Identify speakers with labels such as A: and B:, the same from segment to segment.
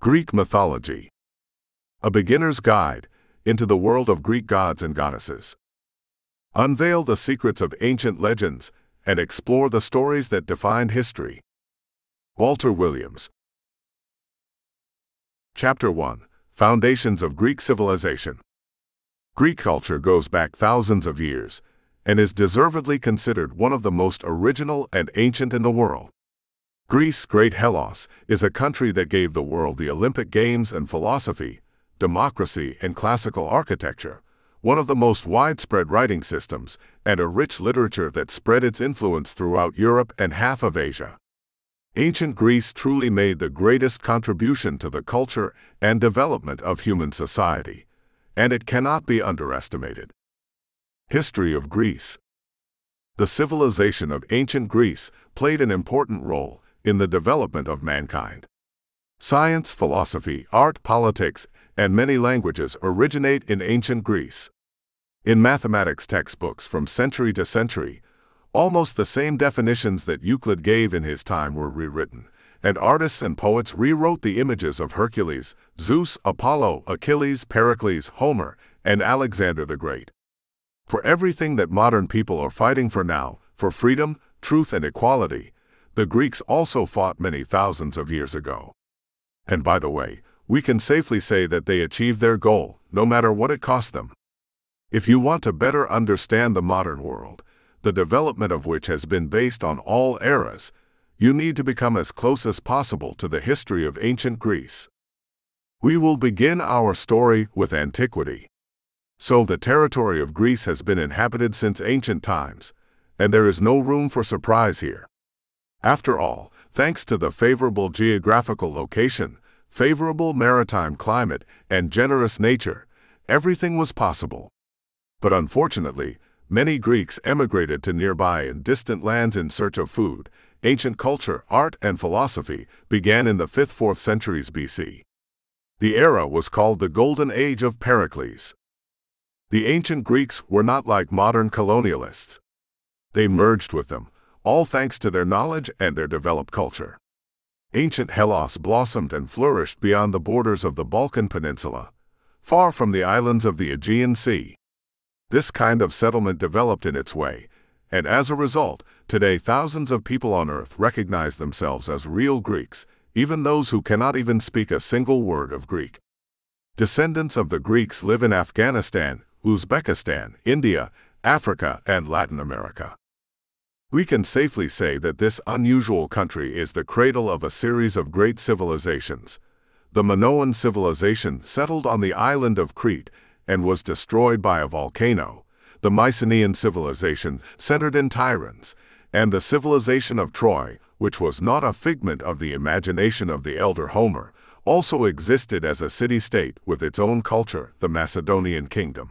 A: Greek mythology. A beginner's guide into the world of Greek gods and goddesses. Unveil the secrets of ancient legends and explore the stories that defined history. Walter Williams. Chapter 1. Foundations of Greek Civilization. Greek culture goes back thousands of years and is deservedly considered one of the most original and ancient in the world. Greece, Great Hellas, is a country that gave the world the Olympic Games and philosophy, democracy and classical architecture, one of the most widespread writing systems, and a rich literature that spread its influence throughout Europe and half of Asia. Ancient Greece truly made the greatest contribution to the culture and development of human society, and it cannot be underestimated. History of Greece. The civilization of ancient Greece played an important role in the development of mankind. Science, philosophy, art, politics, and many languages originate in ancient Greece. In mathematics textbooks from century to century, almost the same definitions that Euclid gave in his time were rewritten, and artists and poets rewrote the images of Hercules, Zeus, Apollo, Achilles, Pericles, Homer, and Alexander the Great. For everything that modern people are fighting for now, for freedom, truth, and equality, the Greeks also fought many thousands of years ago. And by the way, we can safely say that they achieved their goal, no matter what it cost them. If you want to better understand the modern world, the development of which has been based on all eras, you need to become as close as possible to the history of ancient Greece. We will begin our story with antiquity. So the territory of Greece has been inhabited since ancient times, and there is no room for surprise here. After all, thanks to the favorable geographical location, favorable maritime climate, and generous nature, everything was possible. But unfortunately, many Greeks emigrated to nearby and distant lands in search of food. Ancient culture, art, and philosophy began in the 5th–4th centuries BC. The era was called the Golden Age of Pericles. The ancient Greeks were not like modern colonialists. They merged with them, all thanks to their knowledge and their developed culture. Ancient Hellas blossomed and flourished beyond the borders of the Balkan Peninsula, far from the islands of the Aegean Sea. This kind of settlement developed in its way, and as a result, today thousands of people on Earth recognize themselves as real Greeks, even those who cannot even speak a single word of Greek. Descendants of the Greeks live in Afghanistan, Uzbekistan, India, Africa, and Latin America. We can safely say that this unusual country is the cradle of a series of great civilizations. The Minoan civilization settled on the island of Crete and was destroyed by a volcano, the Mycenaean civilization centered in Tiryns, and the civilization of Troy, which was not a figment of the imagination of the elder Homer, also existed as a city-state with its own culture, the Macedonian kingdom.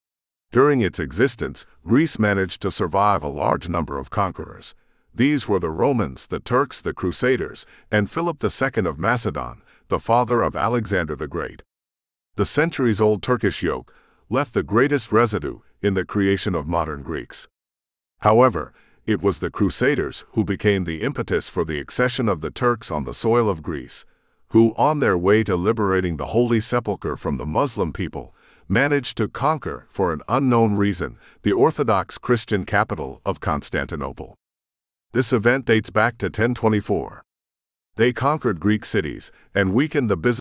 A: During its existence, Greece managed to survive a large number of conquerors. These were the Romans, the Turks, the Crusaders, and Philip II of Macedon, the father of Alexander the Great. The centuries-old Turkish yoke left the greatest residue in the creation of modern Greeks. However, it was the Crusaders who became the impetus for the accession of the Turks on the soil of Greece, who, on their way to liberating the Holy Sepulchre from the Muslim people, managed to conquer, for an unknown reason, the Orthodox Christian capital of Constantinople. This event dates back to 1024. They conquered Greek cities and weakened the Byzantine